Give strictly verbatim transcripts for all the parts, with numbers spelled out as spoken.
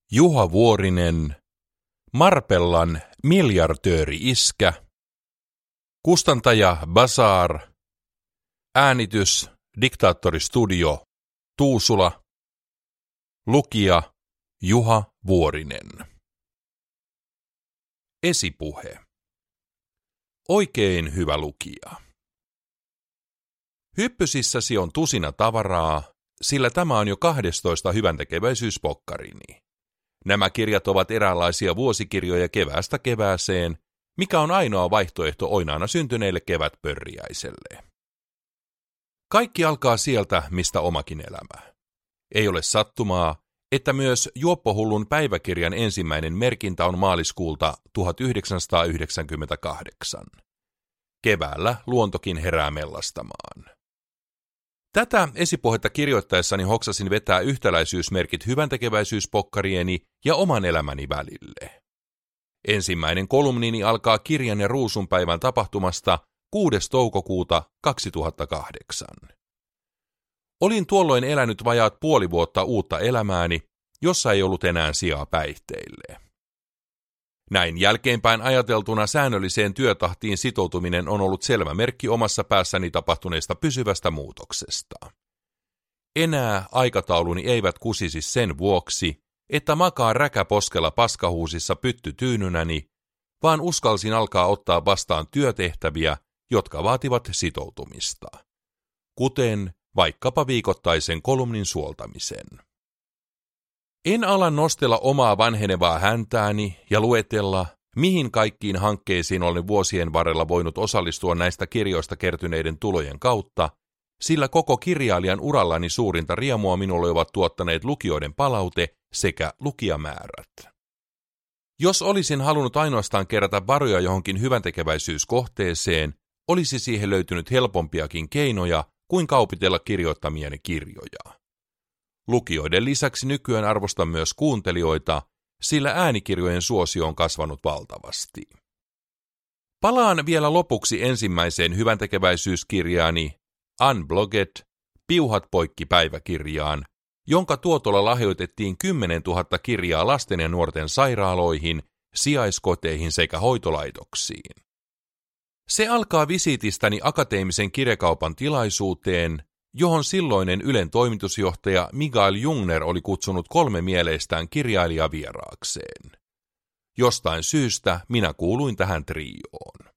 Juha Vuorinen, Marpellan miljardööri-iskä, kustantaja Bazaar, äänitys Diktaattori Studio, Tuusula, lukija Juha Vuorinen. Esipuhe. Oikein hyvä lukija. Hyppysissäsi on tusina tavaraa, sillä tämä on jo kahdestoista hyväntekeväisyyspokkarini. Nämä kirjat ovat eräänlaisia vuosikirjoja keväästä kevääseen, mikä on ainoa vaihtoehto oinaana syntyneille kevätpörriäiselle. Kaikki alkaa sieltä, mistä omakin elämä. Ei ole sattumaa, että myös Juoppohullun päiväkirjan ensimmäinen merkintä on maaliskuulta tuhatyhdeksänsataayhdeksänkymmentäkahdeksan. Keväällä luontokin herää mellastamaan. Tätä esipuhetta kirjoittaessani hoksasin vetää yhtäläisyysmerkit hyväntekeväisyyspokkarieni ja oman elämäni välille. Ensimmäinen kolumnini alkaa kirjan ja ruusunpäivän tapahtumasta kuudes toukokuuta kaksituhattakahdeksan. Olin tuolloin elänyt vajaat puoli vuotta uutta elämääni, jossa ei ollut enää sijaa päihteille. Näin jälkeenpäin ajateltuna säännölliseen työtahtiin sitoutuminen on ollut selvä merkki omassa päässäni tapahtuneesta pysyvästä muutoksesta. Enää aikatauluni eivät kusisi sen vuoksi, että makaan räkäposkella paskahuusissa pyttytyynynäni, vaan uskalsin alkaa ottaa vastaan työtehtäviä, jotka vaativat sitoutumista, kuten vaikkapa viikoittaisen kolumnin suoltamisen. En ala nostella omaa vanhenevaa häntääni ja luetella, mihin kaikkiin hankkeisiin olen vuosien varrella voinut osallistua näistä kirjoista kertyneiden tulojen kautta, sillä koko kirjailijan urallani suurinta riemua minulle ovat tuottaneet lukijoiden palaute sekä lukijamäärät. Jos olisin halunnut ainoastaan kerätä varoja johonkin hyväntekeväisyyskohteeseen, olisi siihen löytynyt helpompiakin keinoja kuin kaupitella kirjoittamieni kirjoja. Lukijoiden lisäksi nykyään arvostan myös kuuntelijoita, sillä äänikirjojen suosio on kasvanut valtavasti. Palaan vielä lopuksi ensimmäiseen hyväntekeväisyyskirjaani, Unblogged, Piuhat poikki päiväkirjaan, jonka tuotolla lahjoitettiin kymmenentuhatta kirjaa lasten ja nuorten sairaaloihin, sijaiskoteihin sekä hoitolaitoksiin. Se alkaa visiitistäni Akateemisen kirjakaupan tilaisuuteen, johon silloinen Ylen toimitusjohtaja Mikael Jungner oli kutsunut kolme mieleistään kirjailijaa vieraakseen. Jostain syystä minä kuuluin tähän trioon.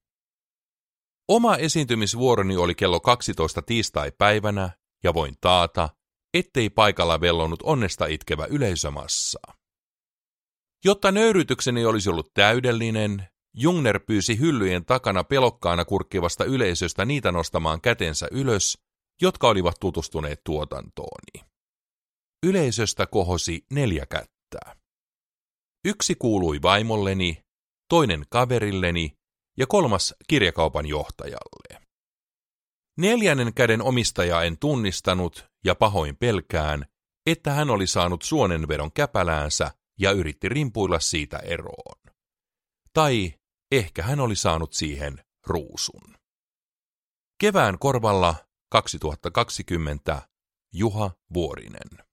Oma esiintymisvuoroni oli kello kaksitoista tiistai-päivänä, ja voin taata, ettei paikalla vellonut onnesta itkevä yleisömassa. Jotta nöyrytykseni olisi ollut täydellinen, Jungner pyysi hyllyjen takana pelokkaana kurkkivasta yleisöstä niitä nostamaan kätensä ylös, jotka olivat tutustuneet tuotantooni. Yleisöstä kohosi neljä kättä. Yksi kuului vaimolleni, toinen kaverilleni ja kolmas kirjakaupan johtajalle. Neljännen käden omistajaa en tunnistanut ja pahoin pelkään, että hän oli saanut suonenvedon käpäläänsä ja yritti rimpuilla siitä eroon. Tai ehkä hän oli saanut siihen ruusun. Kevään korvalla kaksituhattakaksikymmentä Juha Vuorinen.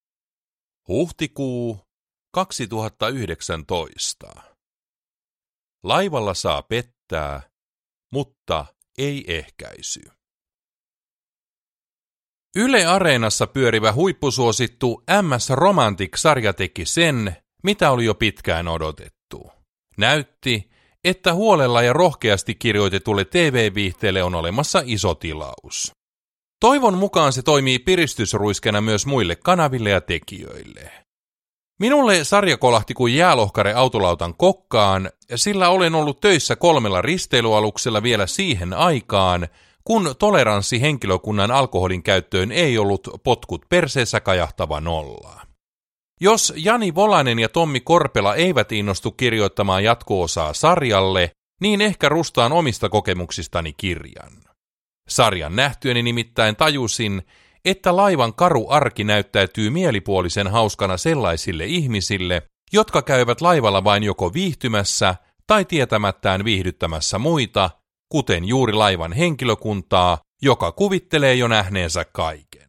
Huhtikuu kaksituhattayhdeksäntoista. Laivalla saa pettää, mutta ei ehkäisy. Yle Areenassa pyörivä huippusuosittu M S Romantic-sarja teki sen, mitä oli jo pitkään odotettu. Näytti, että huolella ja rohkeasti kirjoitetulle T V-viihteelle on olemassa iso tilaus. Toivon mukaan se toimii piristysruiskena myös muille kanaville ja tekijöille. Minulle sarja kolahti kuin jäälohkare autolautan kokkaan, sillä olen ollut töissä kolmella risteilyaluksella vielä siihen aikaan, kun toleranssi henkilökunnan alkoholin käyttöön ei ollut potkut perseessä kajahtava nolla. Jos Jani Volanen ja Tommi Korpela eivät innostu kirjoittamaan jatko-osaa sarjalle, niin ehkä rustaan omista kokemuksistani kirjan. Sarjan nähtyäni nimittäin tajusin, että laivan karu arki näyttäytyy mielipuolisen hauskana sellaisille ihmisille, jotka käyvät laivalla vain joko viihtymässä tai tietämättään viihdyttämässä muita, kuten juuri laivan henkilökuntaa, joka kuvittelee jo nähneensä kaiken.